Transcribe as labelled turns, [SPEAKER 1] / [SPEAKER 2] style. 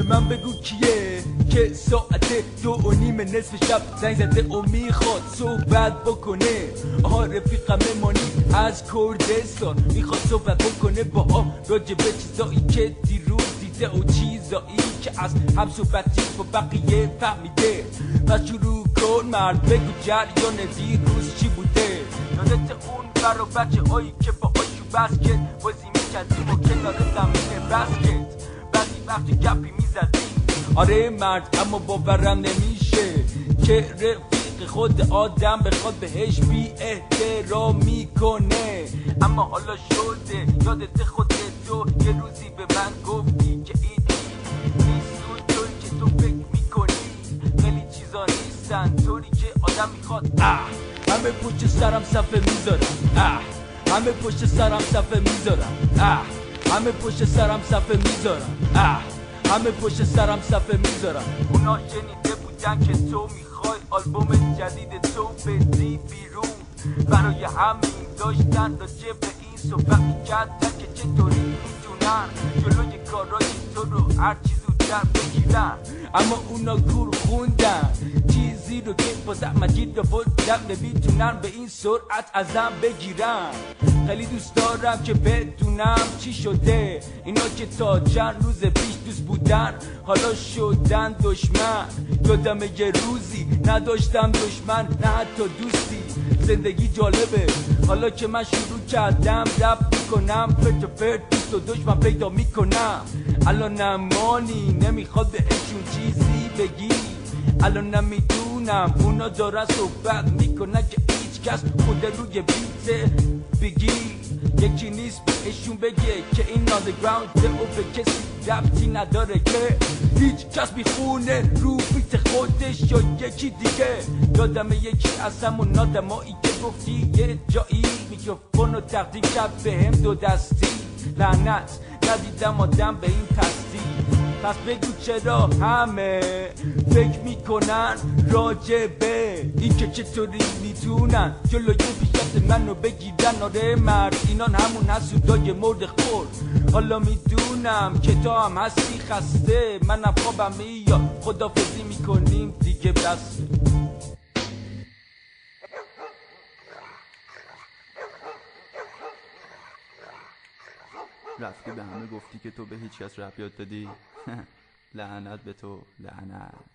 [SPEAKER 1] من بگو کیه که ساعت 2:30 نصف شب زنگ زده و میخواد صحبت بکنه. آها رفیقم مانی از کردستان میخواد صحبت بکنه باها راجع به چیزایی که دیروز دیده و چیزایی که از هم صحبتی با بقیه فهمیده. پس شروع کن مرد بگو جریان دیروز چی بوده. یادت اون برا بچه هایی که با آشو بسکت بازی میکردیم و کنار زمین بسکت بعضی وقتی گپی میزدیم. آره مرد اما باورم نمیشه که رفیق خود آدم بخواد بهش بی احترامی کنه. اما حالا شده یادت خودت تو یه روزی به من گفتی که این نیست اونطوری که تو فکر میکنی. خیلی چیزا نیستن طوری که آدم میخواد. همه پشت سرم صفحه میذارم. همه پشت سرم صفحه میذارم. همه پشت سرم صفحه میذارم. همه پشت سرم صفحه میذارم. اونا شنیده بودن که تو میخوای آلبوم جدید تو بدی بیرون. برای همین داشتن راجع به این صحبت میکردن که چطوری میتونن جلوی کارای تو رو هر چی زودتر بگیرن. اما اونا گور خوندن چیزی رو که با زحمتی رو بودم نمیتونن به این سرعت ازم بگیرن. خیلی دوست دارم که بدونم چی شده. اینا که تا چند روز پیش دوست بودن حالا شدن دشمن. یادم یه روزی نداشتم دشمن نه حتی دوستی. زندگی جالبه حالا که من شروع کردم رپ میکنم فرد و فرد دوست و دشمن پیدا میکنم. الان نمانی نمیخواد بهشون چیزی بگی. الان نمیدونم اونا دارن صحبت میکنن که هیچ کس خود روی بیت بگی. یکی نیست بهشون بگه که این آندرگراونده و به کسی ربطی نداره که هیچ کس میخونه رو بیت خودش یا یکی دیگه. یادم یکی از همون آدمایی که گفتی یه جایی میکروفون رو تقدیم کرد بهم دو دستی. لعنت ندیدم آدم به این پستی. پس بگو چرا همه فکر میکنن راجع به این که چطوری میتونن جلوی پیشرفت منو بگیرن. آره مرد اینان همون حسودای مرد خور. حالا میدونم که تو هم هستی خسته. منم خوابم میاد خدافظی میکنیم دیگه بس.
[SPEAKER 2] رفتی به همه گفتی که تو به هیچ کس رپ یاد دادی؟ لعنت به تو لعنت.